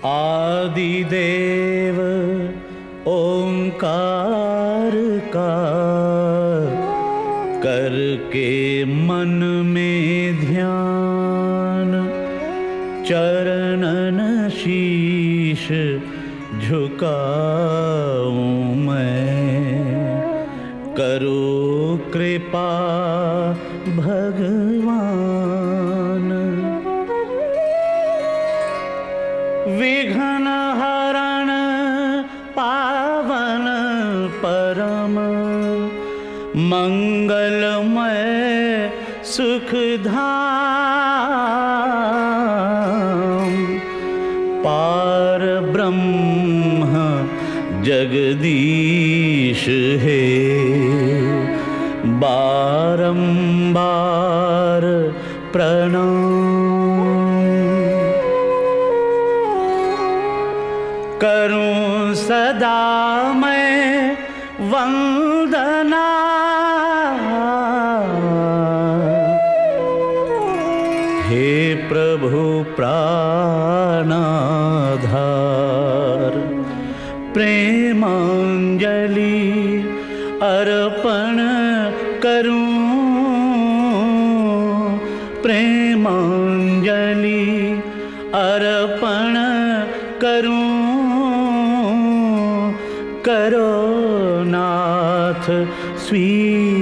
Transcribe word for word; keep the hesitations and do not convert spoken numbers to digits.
आदिदेव ओंकार का करके मन में ध्यान, चरणन शीश झुकाऊं मैं। करो कृपा भगवान, विघ्न हरण पावन परम मंगलमय सुखधाम। पार ब्रह्म जगदीश है, बारंबार प्रणाम। करूं सदा मैं वंदना, हे प्रभु प्राणाधार। प्रेमांजलि अर्पण करूं, प्रेमांजलि अर्पण करूं। करो नाथ स्वीकार।